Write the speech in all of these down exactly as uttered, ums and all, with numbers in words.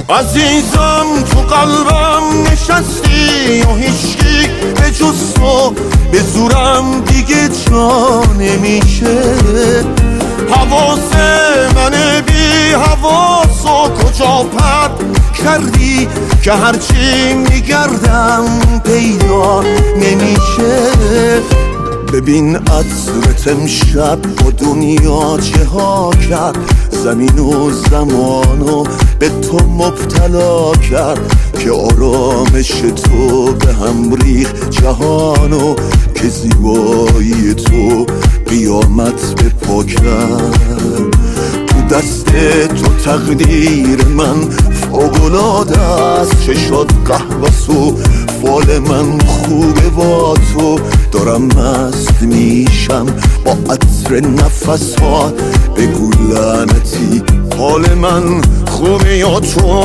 عزیزم تو قلبم نشستی و هیچکی به جز تو به زورم دیگه جا نمیشه. حواس من بی حواسو کجا پرد کردی که هرچی میگردم پیدا نمیشه. ببین عطرت امشب با دنیا چه ها کرد، زمین و زمانو به تو مبتلا کرد که آرامش تو به هم ریخ جهانو، که زیبایی تو قیامت به پا کرد. تو دست تو تقدیر من فوق‌العاده است، چشات قهوه سو فال من خوبه با تو. دارم مست میشم با عطر نفس ها، بگو لعنتی حال من خوبه یا تو.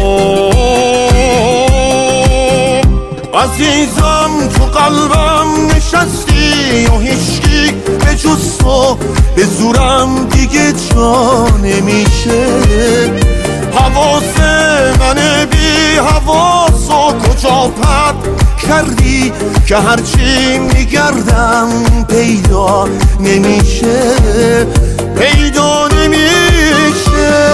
عزیزم تو قلبم نشستی و هیچکی به جز تو به زورم دیگه جا نمیشه. حواس من بی حواسو کجا پرد کردی که هرچی میگردم پیدا نمیشه، پیدا نمیشه.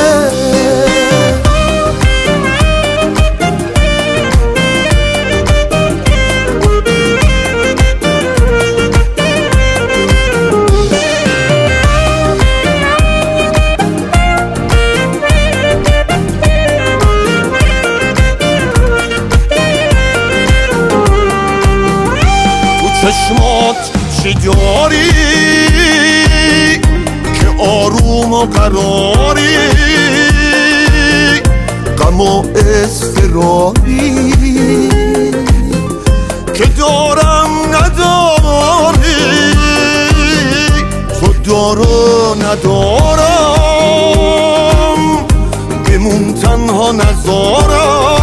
چشمات چی داری که آروم و قراری، غم و اضطراری که دارم نداری، تو دارو ندارم بمون تنها نزارم،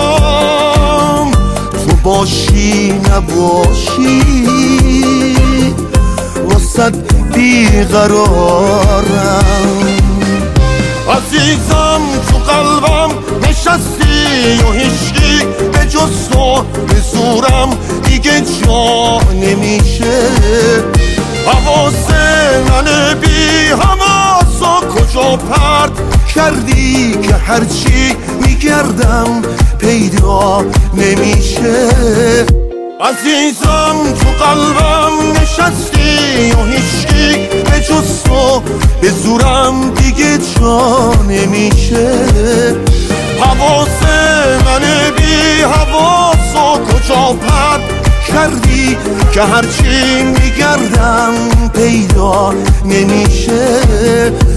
باشی نباشی وسط بیقرارم. عزیزم تو قلبم نشستی و هیچکی به جز تو به زورم دیگه جا نمیشه. حواس من بی حواسو کجا پرد کردی که هرچی میگردم پیدا نمیشه. عزیزم تو قلبم نشستی و هیچکی به جز تو به زورم دیگه جا نمیشه. حواس من بی حواسو کجا پرد کردی که هرچی میگردم پیدا نمیشه.